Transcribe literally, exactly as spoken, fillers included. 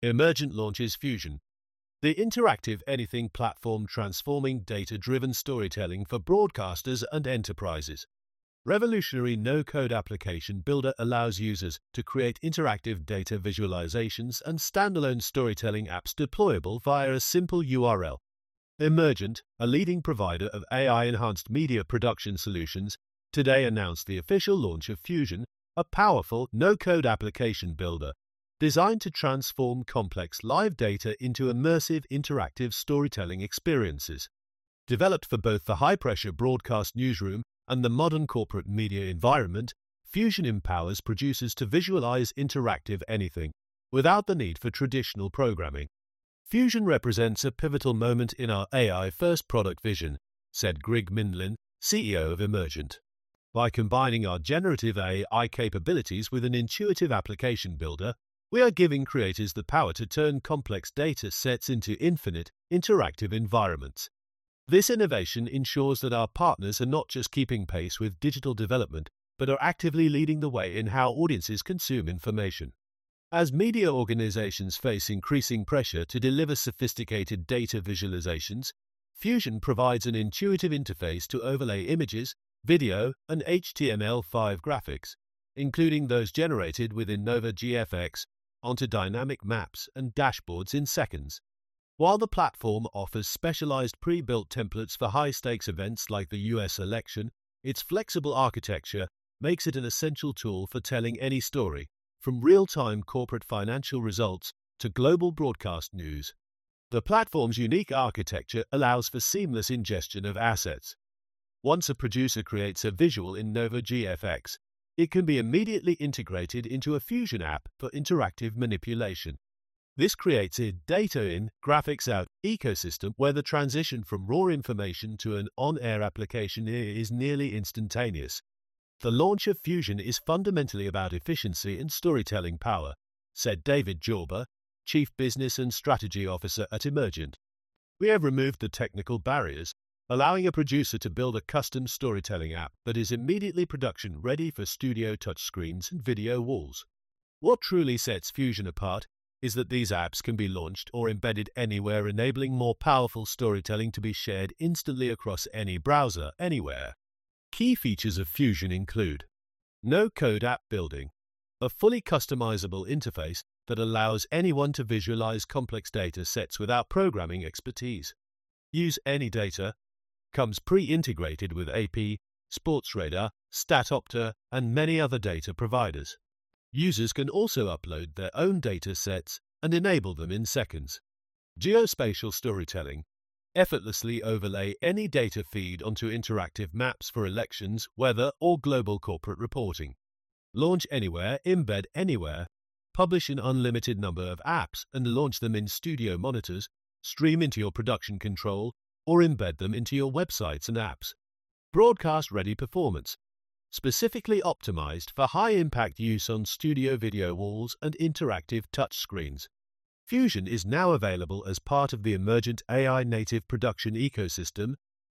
Emergent launches Fusion, the interactive anything platform transforming data-driven storytelling for broadcasters and enterprises. Revolutionary no-code application builder allows users to create interactive data visualizations and standalone storytelling apps deployable via a simple U R L. Emergent, a leading provider of A I-enhanced media production solutions, today announced the official launch of Fusion, a powerful no-code application builder designed to transform complex live data into immersive interactive storytelling experiences. Developed for both the high-pressure broadcast newsroom and the modern corporate media environment, Fusion empowers producers to visualize interactive anything without the need for traditional programming. Fusion represents a pivotal moment in our A I-first product vision, said Greg Mindlin, C E O of Emergent. By combining our generative A I capabilities with an intuitive application builder, we are giving creators the power to turn complex data sets into infinite, interactive environments. This innovation ensures that our partners are not just keeping pace with digital development, but are actively leading the way in how audiences consume information. As media organizations face increasing pressure to deliver sophisticated data visualizations, Fusion provides an intuitive interface to overlay images, video, and H T M L five graphics, including those generated within Nova G F X, onto dynamic maps and dashboards in seconds. While the platform offers specialized pre-built templates for high-stakes events like the U S election, its flexible architecture makes it an essential tool for telling any story, from real-time corporate financial results to global broadcast news. The platform's unique architecture allows for seamless ingestion of assets. Once a producer creates a visual in Nova G F X, it can be immediately integrated into a Fusion app for interactive manipulation. This creates a data-in, graphics-out ecosystem where the transition from raw information to an on-air application is nearly instantaneous. The launch of Fusion is fundamentally about efficiency and storytelling power, said David Jorba, Chief Business and Strategy Officer at Emergent. We have removed the technical barriers, allowing a producer to build a custom storytelling app that is immediately production-ready for studio touchscreens and video walls. What truly sets Fusion apart is that these apps can be launched or embedded anywhere, enabling more powerful storytelling to be shared instantly across any browser, anywhere. Key features of Fusion include no-code app building, a fully customizable interface that allows anyone to visualize complex data sets without programming expertise. Use any data, comes pre-integrated with A P, Sportradar, StatOpta, and many other data providers. Users can also upload their own data sets and enable them in seconds. Geospatial storytelling. Effortlessly overlay any data feed onto interactive maps for elections, weather, or global corporate reporting. Launch anywhere, embed anywhere. Publish an unlimited number of apps and launch them in studio monitors, stream into your production control, or embed them into your websites and apps. Broadcast-ready performance. Specifically optimized for high-impact use on studio video walls and interactive touchscreens. Fusion is now available as part of the Emergent A I native production ecosystem